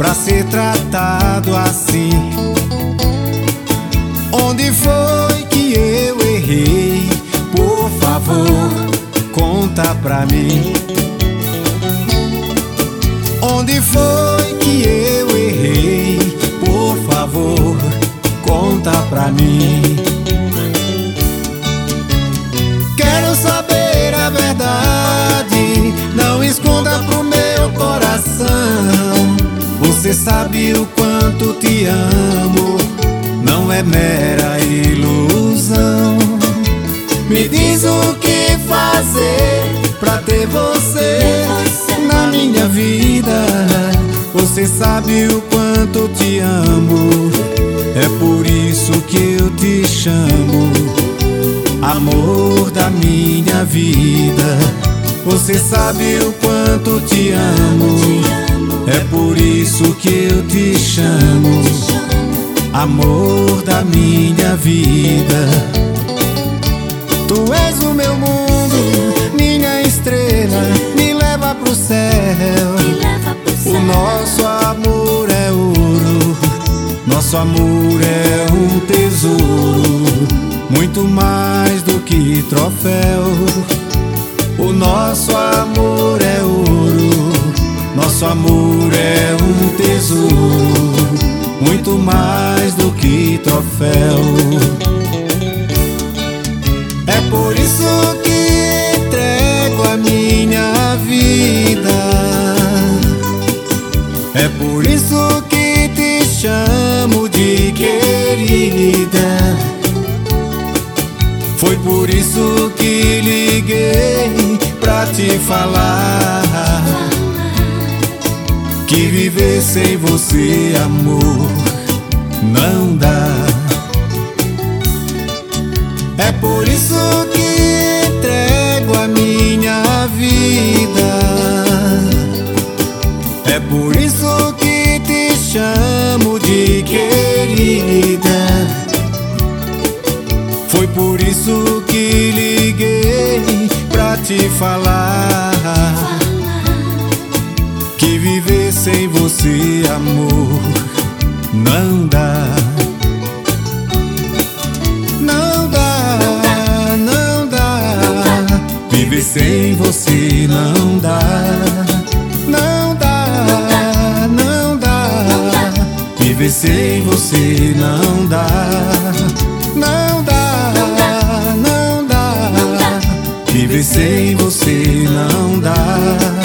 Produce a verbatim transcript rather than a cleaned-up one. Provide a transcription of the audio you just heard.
pra ser tratado assim? Onde foi que eu errei? Por favor, conta pra mim. Onde foi que eu errei? Por favor, conta pra mim. Quero saber a verdade, não esconda pro meu coração. Você sabe o quanto te amo, não é mera ilusão. Me diz o que fazer pra ter você na minha vida. Você sabe o quanto te amo, é por isso que eu te chamo amor da minha vida. Você sabe o quanto te amo, é por isso que eu te chamo amor da minha vida. Tu és o meu mundo, minha estrela, me leva pro céu. O nosso amor é ouro, nosso amor é um tesouro, muito mais do que troféu. O nosso amor é ouro, nosso amor é um tesouro, muito mais do que troféu. É por isso que entrego a minha vida, é por isso que te chamo de querida. Foi por isso que liguei pra te falar que viver sem você, amor, não dá. É por isso que entrego a minha vida, é por isso que te chamo de querida. Foi por isso que liguei pra te falar que viver sem você, amor, não dá. Não dá, não dá. Viver sem você não dá. Não dá, não dá. Viver sem você não dá. Não dá, não dá. Viver sem você não dá.